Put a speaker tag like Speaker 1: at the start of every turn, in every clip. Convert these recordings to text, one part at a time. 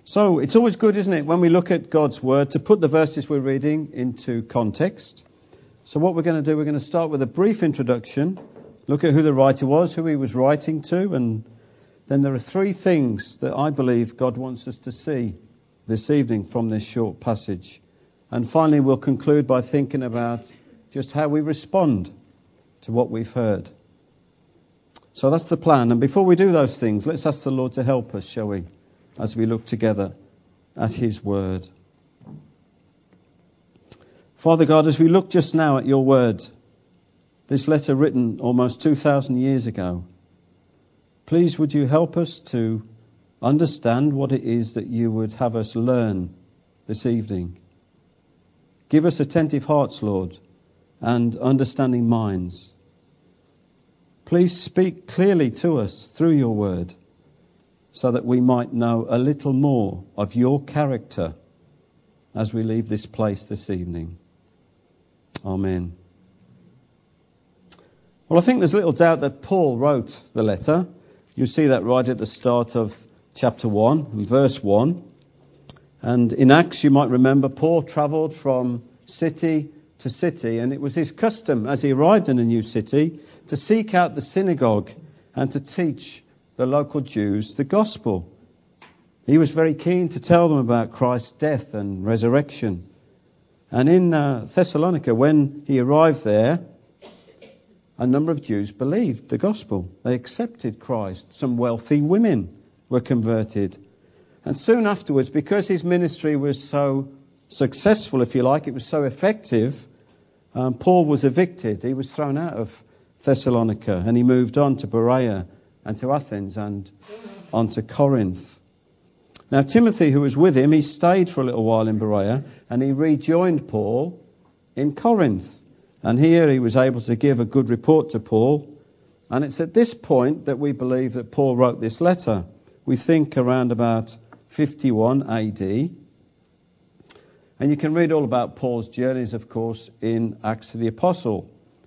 Speaker 1: So it's always good, isn't it, when we look at God's Word, to put the verses we're reading into context. So what we're going to do, we're going to start with a brief introduction, look at who the writer was, who he was writing to, and then there are three things that I believe God wants us to see this evening from this short passage. And finally, we'll conclude by thinking about just how we respond to what we've heard. So that's the plan. And before we do those things, let's ask the Lord to help us, shall we, as we look together at his word. Father God, as we look just now at your word, this letter written almost 2,000 years ago, please would you help us to understand what it is that you would have us learn this evening. Give us attentive hearts, Lord, and understanding minds. Please speak clearly to us through your word, so that we might know a little more of your character as we leave this place this evening. Amen. Well, I think there's little doubt that Paul wrote the letter. You see that right at the start of chapter 1, verse 1. And in Acts, you might remember, Paul travelled from city to city, and it was his custom as he arrived in a new city to seek out the synagogue and to teach the local Jews the gospel. He was very keen to tell them about Christ's death and resurrection. And in Thessalonica, when he arrived there, a number of Jews believed the gospel. They accepted Christ. Some wealthy women were converted. And soon afterwards, because his ministry was so successful, if you like, it was so effective, Paul was evicted. He was thrown out of Thessalonica, and he moved on to Berea and to Athens and on to Corinth. Now Timothy, who was with him, he stayed for a little while in Berea, and he rejoined Paul in Corinth. And here he was able to give a good report to Paul. And it's at this point that we believe that Paul wrote this letter. We think around about 51 AD. And you can read all about Paul's journeys, of course, in Acts of the Apostle.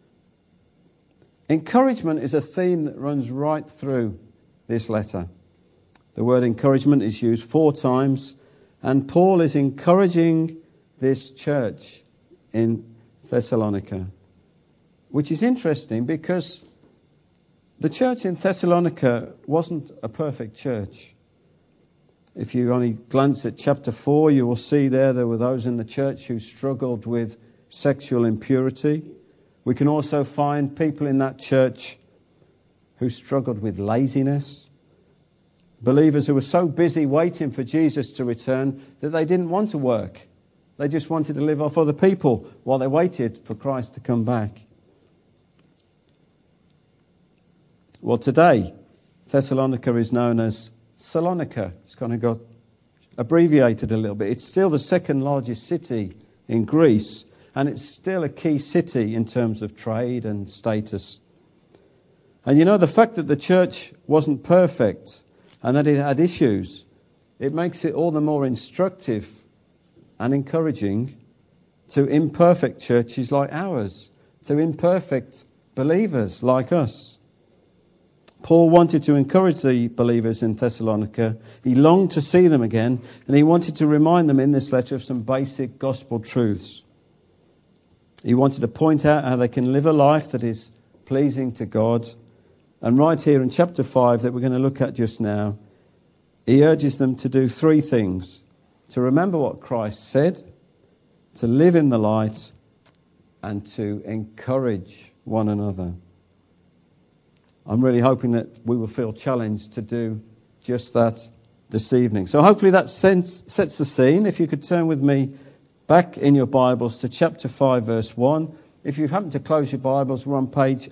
Speaker 1: Encouragement is a theme that runs right through this letter. The word encouragement is used 4 times, and Paul is encouraging this church in Thessalonica, which is interesting because the church in Thessalonica wasn't a perfect church. If you only glance at chapter 4, you will see there were those in the church who struggled with sexual impurity. We can also find people in that church who struggled with laziness. Believers who were so busy waiting for Jesus to return that they didn't want to work. They just wanted to live off other people while they waited for Christ to come back. Well, today, Thessalonica is known as Salonika. It's kind of got abbreviated a little bit. It's still the second largest city in Greece, and it's still a key city in terms of trade and status. And you know, the fact that the church wasn't perfect and that it had issues, it makes it all the more instructive and encouraging to imperfect churches like ours, to imperfect believers like us. Paul wanted to encourage the believers in Thessalonica. He longed to see them again, and he wanted to remind them in this letter of some basic gospel truths. He wanted to point out how they can live a life that is pleasing to God. And right here in chapter 5 that we're going to look at just now, he urges them to do 3 things: to remember what Christ said, to live in the light, and to encourage one another. I'm really hoping that we will feel challenged to do just that this evening. So hopefully that sets the scene. If you could turn with me back in your Bibles to chapter 5, verse 1. If you happen to close your Bibles, we're on page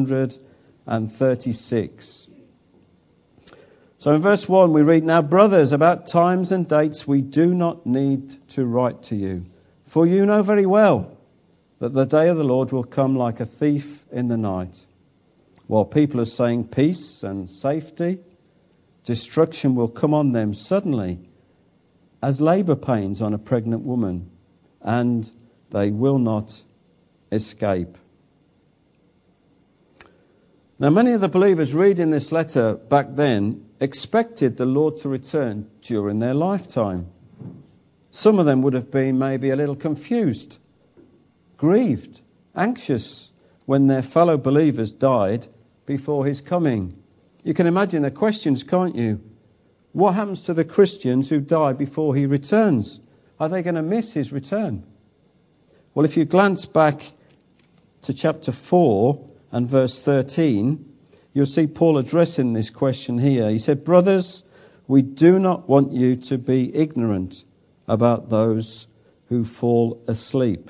Speaker 1: 836. So in verse 1 we read, "Now brothers, about times and dates we do not need to write to you, for you know very well that the day of the Lord will come like a thief in the night. While people are saying peace and safety, destruction will come on them suddenly, as labour pains on a pregnant woman, and they will not escape." Now, many of the believers reading this letter back then expected the Lord to return during their lifetime. Some of them would have been maybe a little confused, grieved, anxious when their fellow believers died before his coming. You can imagine the questions, can't you? What happens to the Christians who die before he returns? Are they going to miss his return? Well, if you glance back to chapter 4 and verse 13, you'll see Paul addressing this question here. He said, "Brothers, we do not want you to be ignorant about those who fall asleep.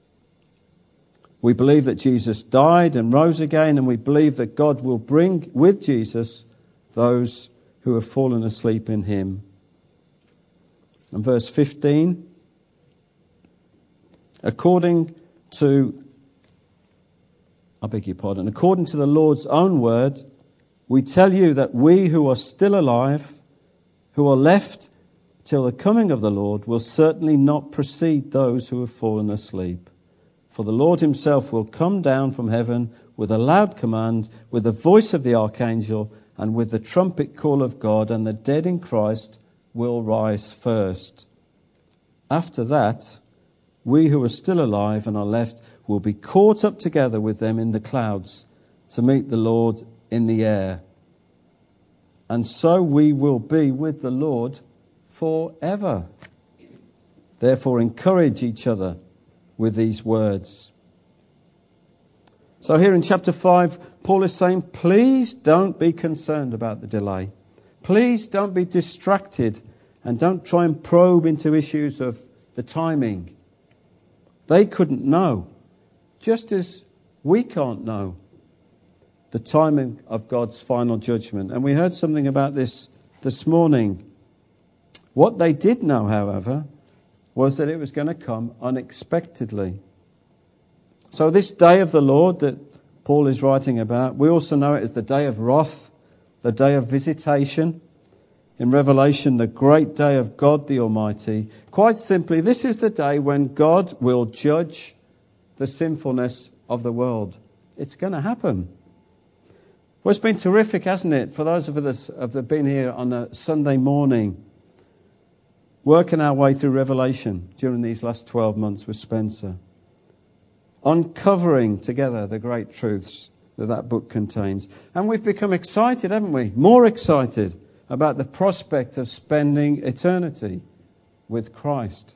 Speaker 1: We believe that Jesus died and rose again, and we believe that God will bring with Jesus those who have fallen asleep in him." And verse 15, according to the Lord's own word, we tell you that we who are still alive, who are left till the coming of the Lord, will certainly not precede those who have fallen asleep. For the Lord himself will come down from heaven with a loud command, with the voice of the archangel, and with the trumpet call of God, and the dead in Christ will rise first. After that, we who are still alive and are left will be caught up together with them in the clouds to meet the Lord in the air. And so we will be with the Lord forever. Therefore, encourage each other with these words. So here in chapter 5, Paul is saying, please don't be concerned about the delay. Please don't be distracted and don't try and probe into issues of the timing. They couldn't know, just as we can't know the timing of God's final judgment. And we heard something about this morning. What they did know, however, was that it was going to come unexpectedly. So this day of the Lord that Paul is writing about, we also know it as the day of wrath, the day of visitation. In Revelation, the great day of God the Almighty. Quite simply, this is the day when God will judge the sinfulness of the world. It's going to happen. Well, it's been terrific, hasn't it, for those of us who have been here on a Sunday morning, working our way through Revelation during these last 12 months with Spencer, uncovering together the great truths that book contains. And we've become excited, haven't we? More excited about the prospect of spending eternity with Christ.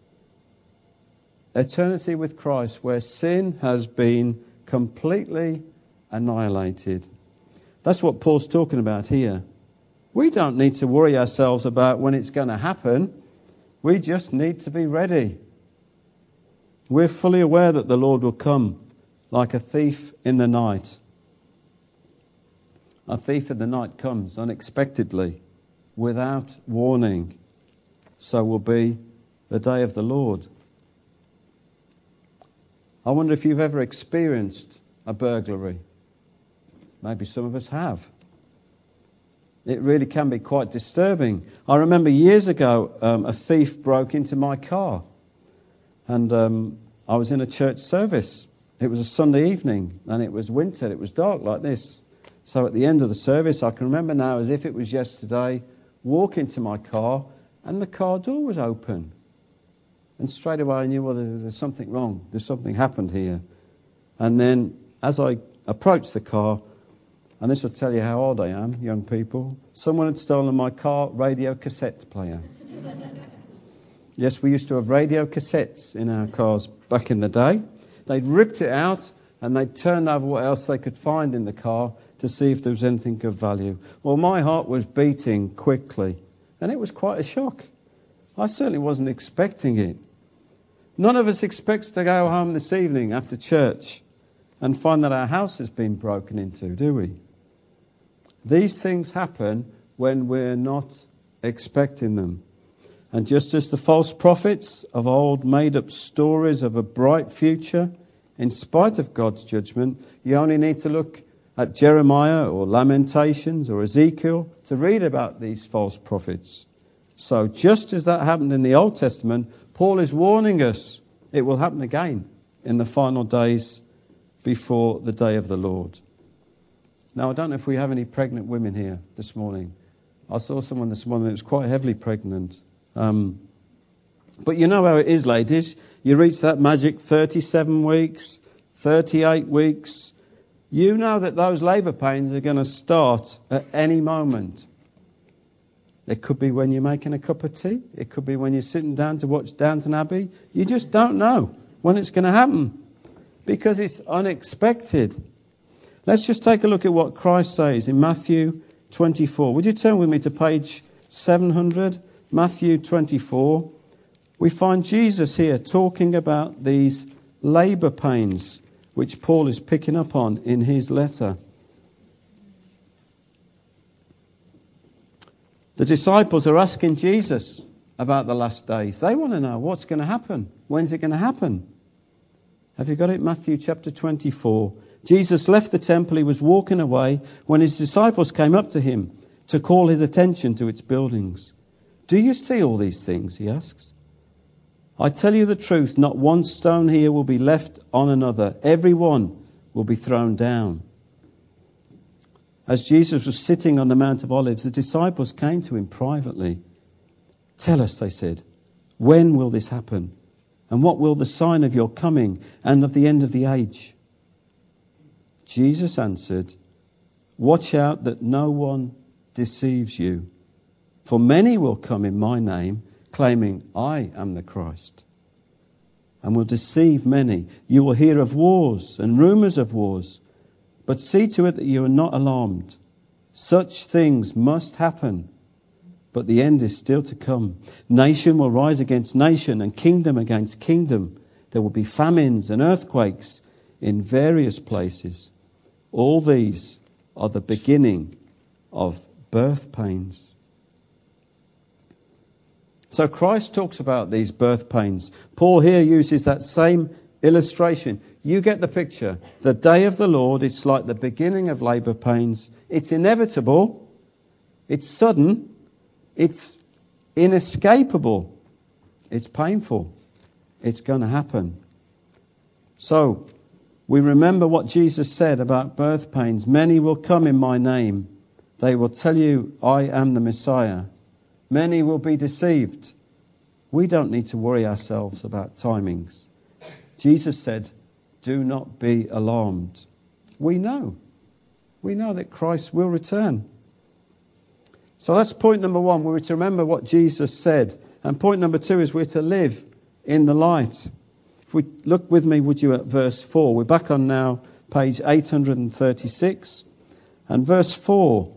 Speaker 1: Eternity with Christ, where sin has been completely annihilated. That's what Paul's talking about here. We don't need to worry ourselves about when it's going to happen. We just need to be ready. We're fully aware that the Lord will come like a thief in the night. A thief in the night comes unexpectedly, without warning. So will be the day of the Lord. I wonder if you've ever experienced a burglary. Maybe some of us have. It really can be quite disturbing. I remember years ago, a thief broke into my car. And I was in a church service. It was a Sunday evening, and it was winter. It was dark like this. So at the end of the service, I can remember now as if it was yesterday, walk into my car, and the car door was open. And straight away I knew, well, there's something wrong. There's something happened here. And then as I approached the car, and this will tell you how old I am, young people, someone had stolen my car radio cassette player. Yes, we used to have radio cassettes in our cars back in the day. They'd ripped it out and they'd turned over what else they could find in the car to see if there was anything of value. Well, my heart was beating quickly, and it was quite a shock. I certainly wasn't expecting it. None of us expects to go home this evening after church and find that our house has been broken into, do we? These things happen when we're not expecting them. And just as the false prophets of old made up stories of a bright future, in spite of God's judgment, you only need to look at Jeremiah or Lamentations or Ezekiel to read about these false prophets. So just as that happened in the Old Testament, Paul is warning us it will happen again in the final days before the day of the Lord. Now, I don't know if we have any pregnant women here this morning. I saw someone this morning that was quite heavily pregnant. But you know how it is, ladies. You reach that magic 37 weeks, 38 weeks. You know that those labour pains are going to start at any moment. It could be when you're making a cup of tea. It could be when you're sitting down to watch Downton Abbey. You just don't know when it's going to happen because it's unexpected. Let's just take a look at what Christ says in Matthew 24. Would you turn with me to page 700? Matthew 24. We find Jesus here talking about these labour pains which Paul is picking up on in his letter. The disciples are asking Jesus about the last days. They want to know what's going to happen. When's it going to happen? Have you got it? Matthew chapter 24. Jesus left the temple. He was walking away when his disciples came up to him to call his attention to its buildings. Do you see all these things? He asks. I tell you the truth, not one stone here will be left on another. Every one will be thrown down. As Jesus was sitting on the Mount of Olives, the disciples came to him privately. Tell us, they said, when will this happen? And what will the sign of your coming and of the end of the age? Jesus answered, watch out that no one deceives you. For many will come in my name, claiming, I am the Christ, and will deceive many. You will hear of wars and rumours of wars, but see to it that you are not alarmed. Such things must happen, but the end is still to come. Nation will rise against nation and kingdom against kingdom. There will be famines and earthquakes in various places. All these are the beginning of birth pains. So Christ talks about these birth pains. Paul here uses that same illustration. You get the picture. The day of the Lord, it's like the beginning of labour pains. It's inevitable. It's sudden. It's inescapable. It's painful. It's going to happen. So we remember what Jesus said about birth pains. Many will come in my name. They will tell you, I am the Messiah. Many will be deceived. We don't need to worry ourselves about timings. Jesus said, do not be alarmed. We know that Christ will return. So that's point number one. We're to remember what Jesus said. And point number two is we're to live in the light. If we look with me, would you, at verse 4. We're back on now page 836. And verse 4.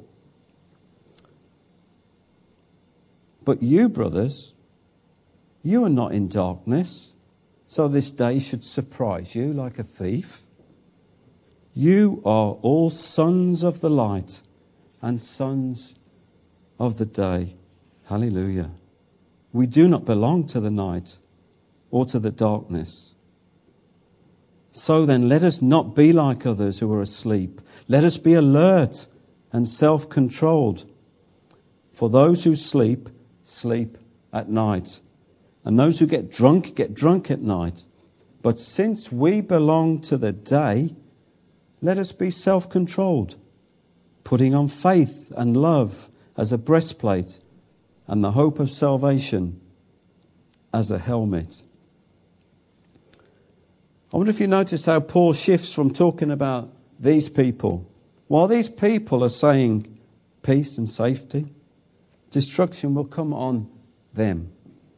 Speaker 1: But you, brothers, you are not in darkness, so this day should surprise you like a thief. You are all sons of the light and sons of the day. Hallelujah. We do not belong to the night or to the darkness. So then, let us not be like others who are asleep. Let us be alert and self-controlled. For those who sleep at night. And those who get drunk at night. But since we belong to the day, let us be self-controlled, putting on faith and love as a breastplate and the hope of salvation as a helmet. I wonder if you noticed how Paul shifts from talking about these people. While these people are saying peace and safety, destruction will come on them.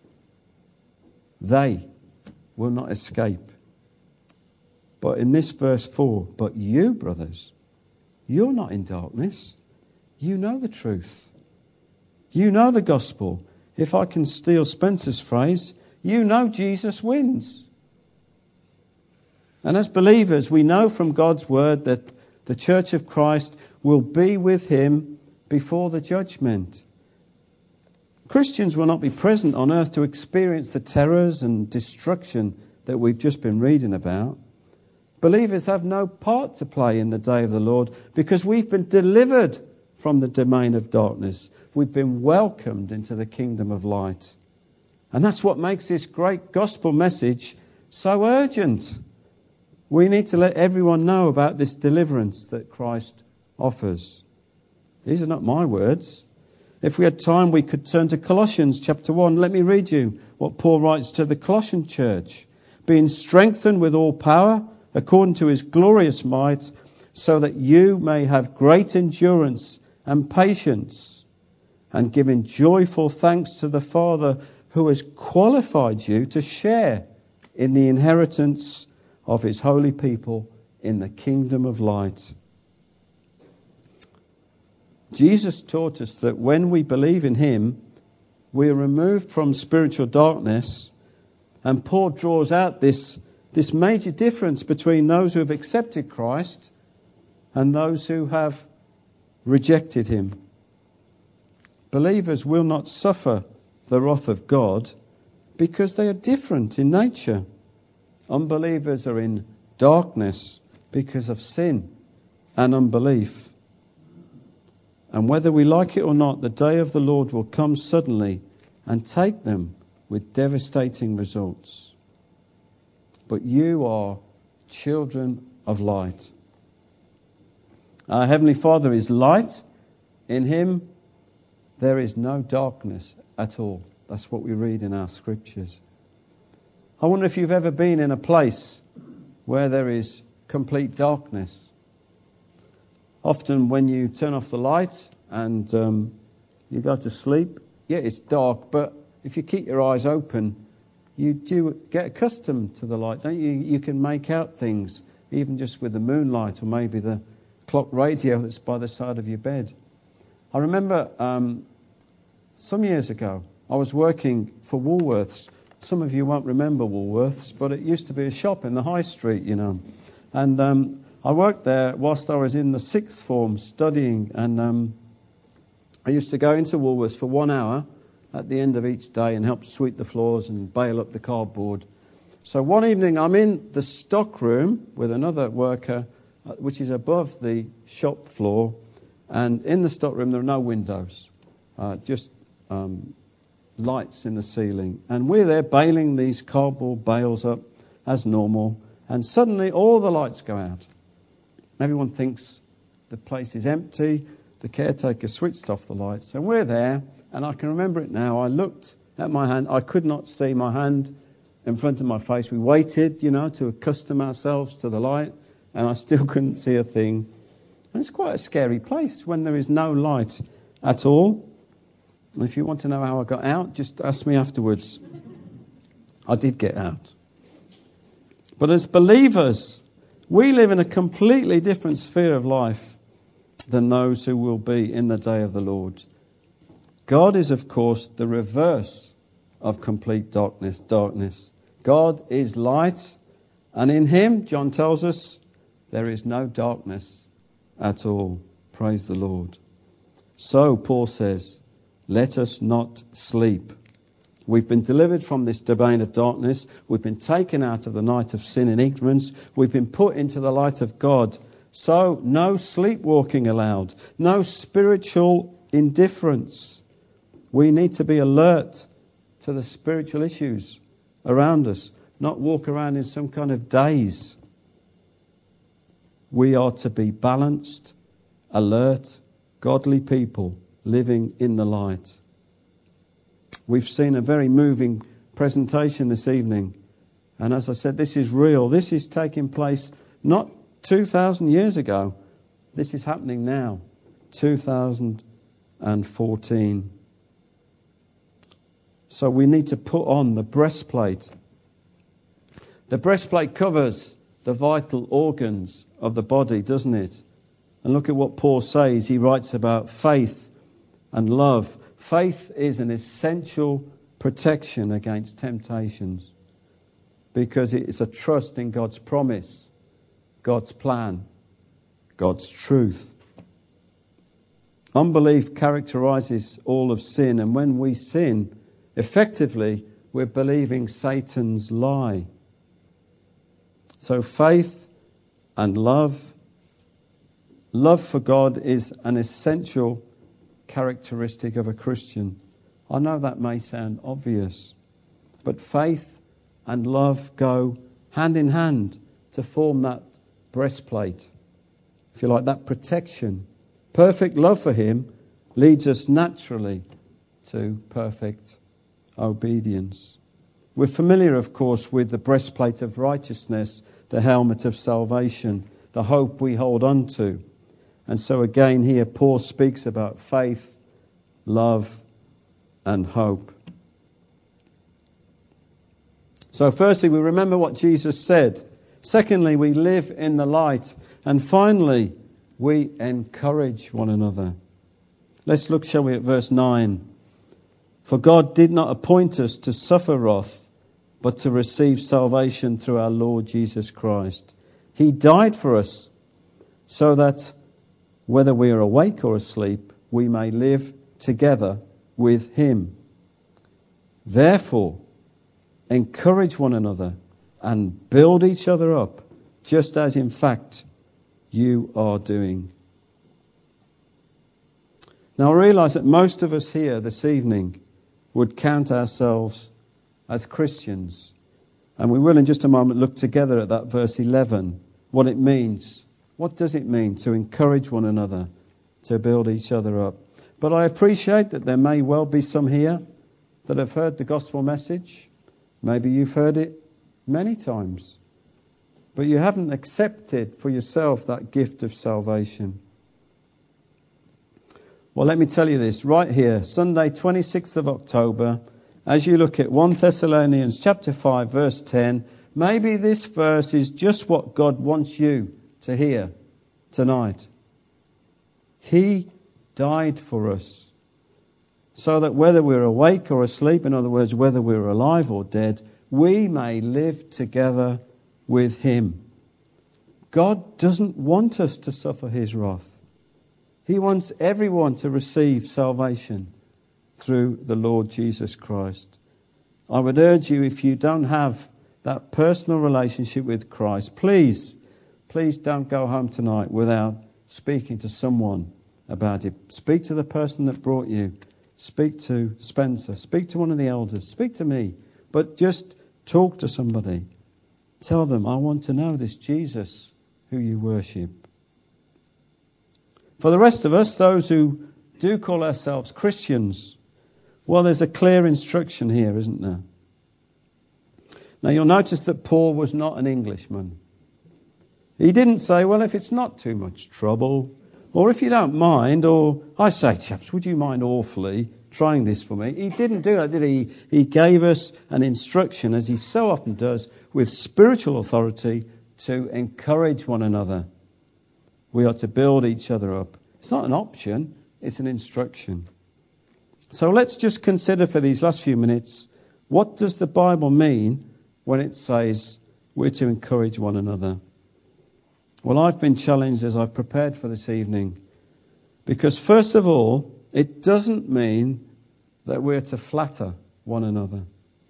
Speaker 1: They will not escape. But in this verse 4, but you, brothers, you're not in darkness. You know the truth. You know the gospel. If I can steal Spencer's phrase, you know Jesus wins. And as believers, we know from God's word that the Church of Christ will be with him before the judgment. Christians will not be present on earth to experience the terrors and destruction that we've just been reading about. Believers have no part to play in the day of the Lord because we've been delivered from the domain of darkness. We've been welcomed into the kingdom of light. And that's what makes this great gospel message so urgent. We need to let everyone know about this deliverance that Christ offers. These are not my words. If we had time, we could turn to Colossians chapter 1. Let me read you what Paul writes to the Colossian church. Being strengthened with all power, according to his glorious might, so that you may have great endurance and patience, and giving joyful thanks to the Father who has qualified you to share in the inheritance of his holy people in the kingdom of light. Jesus taught us that when we believe in him, we are removed from spiritual darkness, and Paul draws out this major difference between those who have accepted Christ and those who have rejected him. Believers will not suffer the wrath of God because they are different in nature. Unbelievers are in darkness because of sin and unbelief. And whether we like it or not, the day of the Lord will come suddenly and take them with devastating results. But you are children of light. Our Heavenly Father is light. In him there is no darkness at all. That's what we read in our scriptures. I wonder if you've ever been in a place where there is complete darkness. Often when you turn off the light and you go to sleep, yeah, it's dark, but if you keep your eyes open, you do get accustomed to the light, don't you? You can make out things, even just with the moonlight or maybe the clock radio that's by the side of your bed. I remember some years ago, I was working for Woolworths. Some of you won't remember Woolworths, but it used to be a shop in the high street, you know. And I worked there whilst I was in the sixth form studying, and I used to go into Woolworths for 1 hour at the end of each day and help sweep the floors and bale up the cardboard. So one evening I'm in the stock room with another worker, which is above the shop floor, and in the stock room there are no windows, just lights in the ceiling. And we're there baling these cardboard bales up as normal, and suddenly all the lights go out. Everyone thinks the place is empty. The caretaker switched off the lights. And we're there, and I can remember it now. I looked at my hand. I could not see my hand in front of my face. We waited, to accustom ourselves to the light, and I still couldn't see a thing. And it's quite a scary place when there is no light at all. And if you want to know how I got out, just ask me afterwards. I did get out. But as believers, we live in a completely different sphere of life than those who will be in the day of the Lord. God is, of course, the reverse of complete darkness. God is light, and in him, John tells us, there is no darkness at all. Praise the Lord. So, Paul says, let us not sleep. We've been delivered from this domain of darkness. We've been taken out of the night of sin and ignorance. We've been put into the light of God. So no sleepwalking allowed. No spiritual indifference. We need to be alert to the spiritual issues around us, not walk around in some kind of daze. We are to be balanced, alert, godly people living in the light. We've seen a very moving presentation this evening. And as I said, this is real. This is taking place not 2,000 years ago. This is happening now, 2014. So we need to put on the breastplate. The breastplate covers the vital organs of the body, doesn't it? And look at what Paul says. He writes about faith and love. Faith is an essential protection against temptations because it is a trust in God's promise, God's plan, God's truth. Unbelief characterizes all of sin, and when we sin, effectively, we're believing Satan's lie. So faith and love for God is an essential characteristic of a Christian. I know that may sound obvious, but faith and love go hand in hand to form that breastplate. If you like, that protection. Perfect love for him leads us naturally to perfect obedience. We're familiar, of course, with the breastplate of righteousness, the helmet of salvation, the hope we hold on to. And so again here Paul speaks about faith, love and hope. So firstly, we remember what Jesus said. Secondly, we live in the light. And finally, we encourage one another. Let's look, shall we, at verse 9. For God did not appoint us to suffer wrath, but to receive salvation through our Lord Jesus Christ. He died for us, so that whether we are awake or asleep, we may live together with him. Therefore, encourage one another and build each other up, just as in fact you are doing. Now I realise that most of us here this evening would count ourselves as Christians. And we will in just a moment look together at that verse 11, what it means. What does it mean to encourage one another, to build each other up? But I appreciate that there may well be some here that have heard the gospel message. Maybe you've heard it many times, but you haven't accepted for yourself that gift of salvation. Well, let me tell you this right here, Sunday 26th of October, as you look at 1 Thessalonians chapter 5 verse 10, maybe this verse is just what God wants you to hear tonight. He died for us, so that whether we're awake or asleep, in other words, whether we're alive or dead, we may live together with him. God doesn't want us to suffer his wrath. He wants everyone to receive salvation through the Lord Jesus Christ. I would urge you, if you don't have that personal relationship with Christ, please don't go home tonight without speaking to someone about it. Speak to the person that brought you. Speak to Spencer. Speak to one of the elders. Speak to me. But just talk to somebody. Tell them, I want to know this Jesus who you worship. For the rest of us, those who do call ourselves Christians, well, there's a clear instruction here, isn't there? Now, you'll notice that Paul was not an Englishman. He didn't say, well, if it's not too much trouble, or if you don't mind, or I say, chaps, would you mind awfully trying this for me? He didn't do that, did he? He gave us an instruction, as he so often does, with spiritual authority to encourage one another. We are to build each other up. It's not an option, it's an instruction. So let's just consider for these last few minutes, what does the Bible mean when it says we're to encourage one another? Well, I've been challenged as I've prepared for this evening, because first of all, it doesn't mean that we're to flatter one another.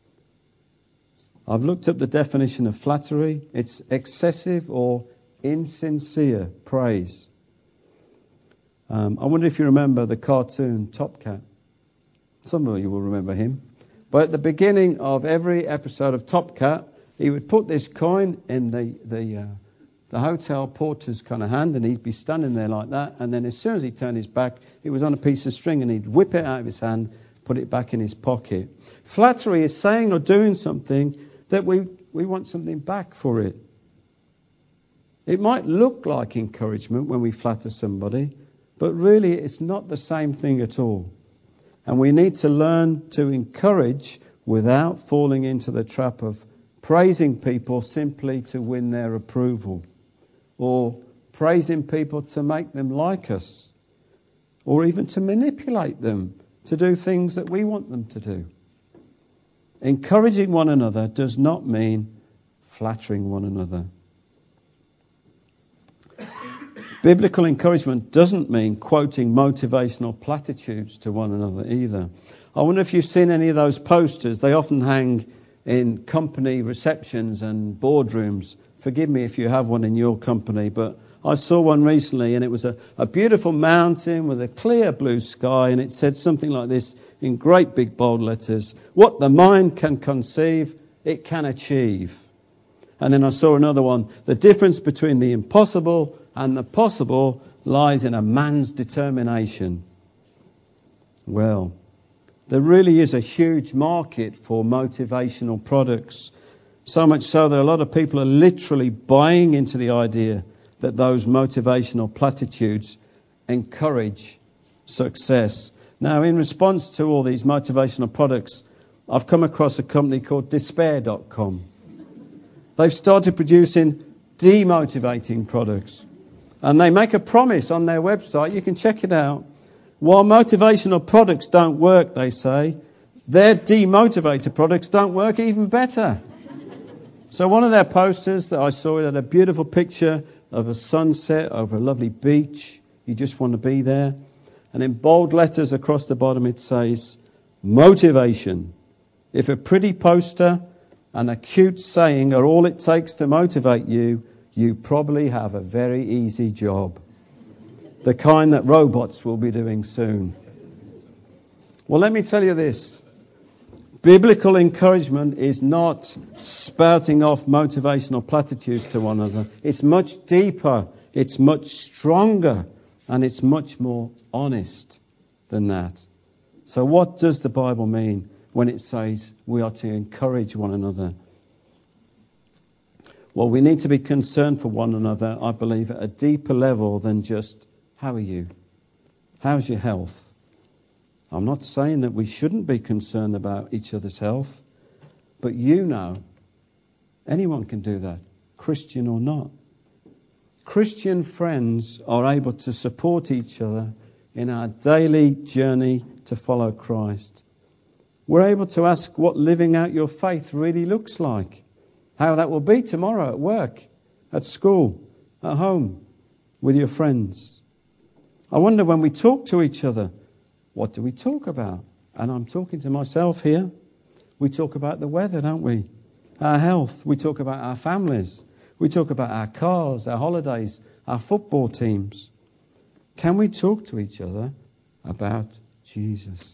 Speaker 1: I've looked up the definition of flattery. It's excessive or insincere praise. I wonder if you remember the cartoon Top Cat. Some of you will remember him. But at the beginning of every episode of Top Cat, he would put this coin in the hotel porter's kind of hand, and he'd be standing there like that. And then as soon as he turned his back, it was on a piece of string, and he'd whip it out of his hand, put it back in his pocket. Flattery is saying or doing something that we want something back for it. It might look like encouragement when we flatter somebody, but really it's not the same thing at all. And we need to learn to encourage without falling into the trap of praising people simply to win their approval, or praising people to make them like us, or even to manipulate them to do things that we want them to do. Encouraging one another does not mean flattering one another. Biblical encouragement doesn't mean quoting motivational platitudes to one another either. I wonder if you've seen any of those posters. They often hang in company receptions and boardrooms. Forgive me if you have one in your company, but I saw one recently, and it was a beautiful mountain with a clear blue sky, and it said something like this in great big bold letters: what the mind can conceive, it can achieve. And then I saw another one: the difference between the impossible and the possible lies in a man's determination. Well, there really is a huge market for motivational products. So much so that a lot of people are literally buying into the idea that those motivational platitudes encourage success. Now, in response to all these motivational products, I've come across a company called Despair.com. They've started producing demotivating products. And they make a promise on their website. You can check it out. While motivational products don't work, they say, their demotivated products don't work even better. So one of their posters that I saw, it had a beautiful picture of a sunset over a lovely beach. You just want to be there. And in bold letters across the bottom it says, motivation. If a pretty poster and a cute saying are all it takes to motivate you, you probably have a very easy job. The kind that robots will be doing soon. Well, let me tell you this. Biblical encouragement is not spouting off motivational platitudes to one another. It's much deeper, it's much stronger, and it's much more honest than that. So what does the Bible mean when it says we are to encourage one another? Well, we need to be concerned for one another, I believe, at a deeper level than just, how are you? How's your health? I'm not saying that we shouldn't be concerned about each other's health, but anyone can do that, Christian or not. Christian friends are able to support each other in our daily journey to follow Christ. We're able to ask what living out your faith really looks like, how that will be tomorrow at work, at school, at home, with your friends. I wonder when we talk to each other, what do we talk about? And I'm talking to myself here. We talk about the weather, don't we? Our health. We talk about our families. We talk about our cars, our holidays, our football teams. Can we talk to each other about Jesus?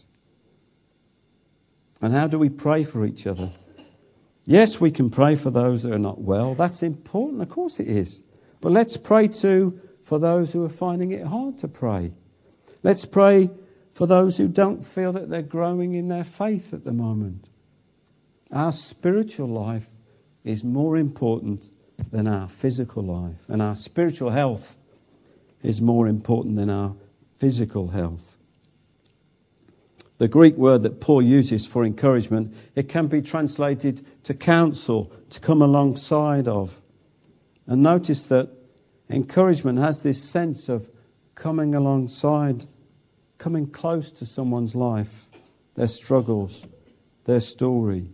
Speaker 1: And how do we pray for each other? Yes, we can pray for those that are not well. That's important. Of course it is. But let's pray too for those who are finding it hard to pray. Let's pray for those who don't feel that they're growing in their faith at the moment. Our spiritual life is more important than our physical life. And our spiritual health is more important than our physical health. The Greek word that Paul uses for encouragement, it can be translated to counsel, to come alongside of. And notice that encouragement has this sense of coming alongside, coming close to someone's life, their struggles, their story.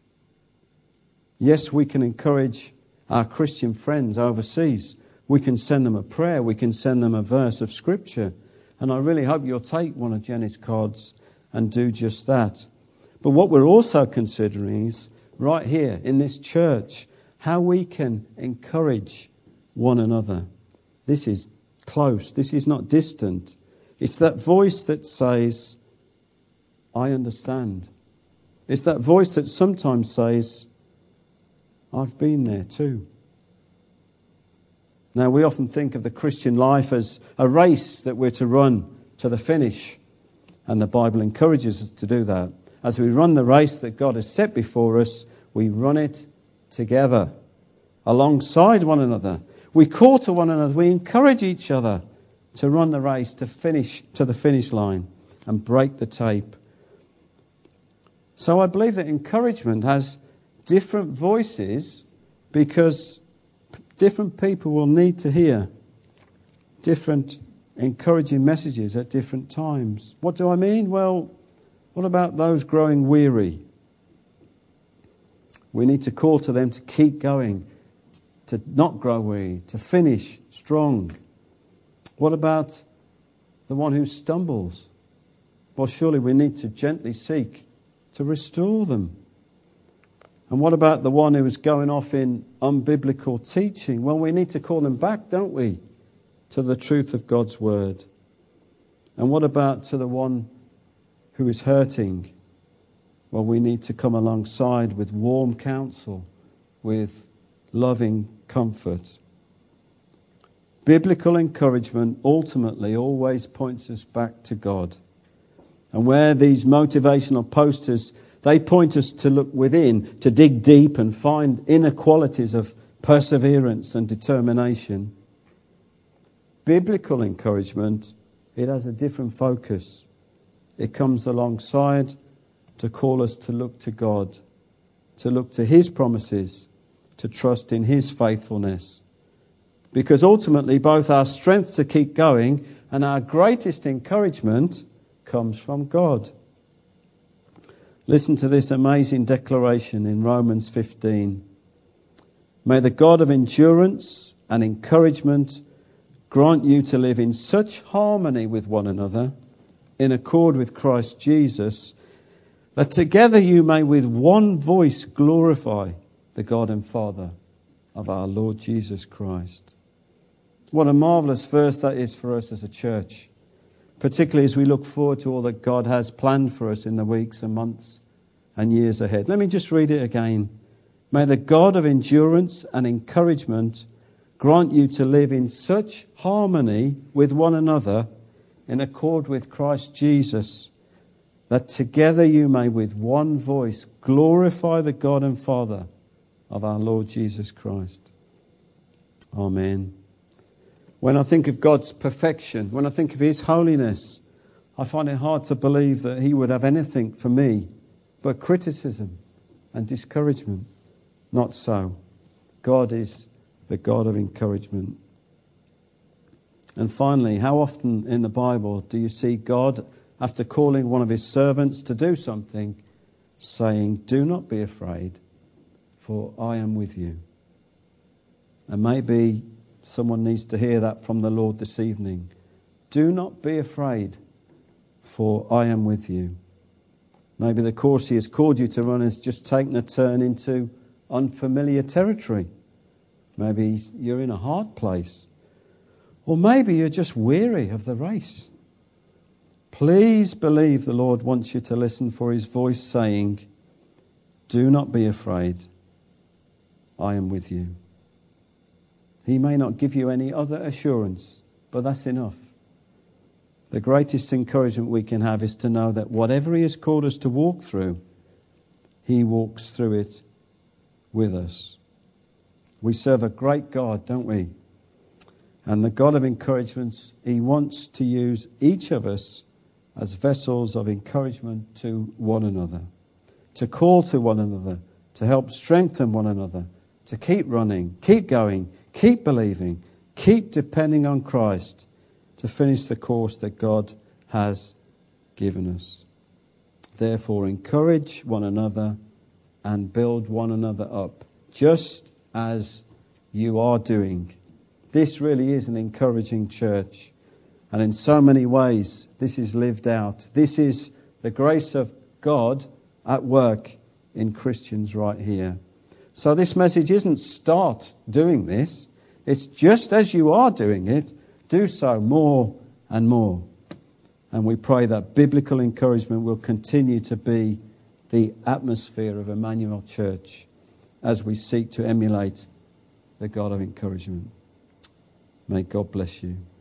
Speaker 1: Yes, we can encourage our Christian friends overseas. We can send them a prayer. We can send them a verse of Scripture. And I really hope you'll take one of Jenny's cards and do just that. But what we're also considering is, right here in this church, how we can encourage one another. This is close. This is not distant. It's that voice that says, I understand. It's that voice that sometimes says, I've been there too. Now, we often think of the Christian life as a race that we're to run to the finish. And the Bible encourages us to do that. As we run the race that God has set before us, we run it together, alongside one another. We call to one another. We encourage each other to run the race, to finish to the finish line and break the tape. So I believe that encouragement has different voices because different people will need to hear different encouraging messages at different times. What do I mean? Well, what about those growing weary? We need to call to them to keep going, to not grow weary, to finish strong. What about the one who stumbles? Well, surely we need to gently seek to restore them. And what about the one who is going off in unbiblical teaching? Well, we need to call them back, don't we, to the truth of God's word. And what about to the one who is hurting? Well, we need to come alongside with warm counsel, with loving comfort. Biblical encouragement ultimately always points us back to God. And where these motivational posters, they point us to look within, to dig deep and find inner qualities of perseverance and determination. Biblical encouragement, it has a different focus. It comes alongside to call us to look to God, to look to His promises, to trust in His faithfulness. Because ultimately both our strength to keep going and our greatest encouragement comes from God. Listen to this amazing declaration in Romans 15. May the God of endurance and encouragement grant you to live in such harmony with one another, in accord with Christ Jesus, that together you may with one voice glorify the God and Father of our Lord Jesus Christ. What a marvellous verse that is for us as a church, particularly as we look forward to all that God has planned for us in the weeks and months and years ahead. Let me just read it again. May the God of endurance and encouragement grant you to live in such harmony with one another, in accord with Christ Jesus, that together you may with one voice glorify the God and Father of our Lord Jesus Christ. Amen. When I think of God's perfection, when I think of His holiness, I find it hard to believe that He would have anything for me but criticism and discouragement. Not so. God is the God of encouragement. And finally, how often in the Bible do you see God, after calling one of His servants to do something, saying, "Do not be afraid, for I am with you"? And maybe someone needs to hear that from the Lord this evening. Do not be afraid, for I am with you. Maybe the course He has called you to run has just taken a turn into unfamiliar territory. Maybe you're in a hard place. Or maybe you're just weary of the race. Please believe the Lord wants you to listen for His voice saying, "Do not be afraid, I am with you." He may not give you any other assurance, but that's enough. The greatest encouragement we can have is to know that whatever He has called us to walk through, He walks through it with us. We serve a great God, don't we? And the God of encouragement, He wants to use each of us as vessels of encouragement to one another, to call to one another, to help strengthen one another, to keep running, keep going, keep believing, keep depending on Christ to finish the course that God has given us. Therefore, encourage one another and build one another up, just as you are doing. This really is an encouraging church. And in so many ways, this is lived out. This is the grace of God at work in Christians right here. So this message isn't start doing this. It's just as you are doing it, do so more and more. And we pray that biblical encouragement will continue to be the atmosphere of Emmanuel Church as we seek to emulate the God of encouragement. May God bless you.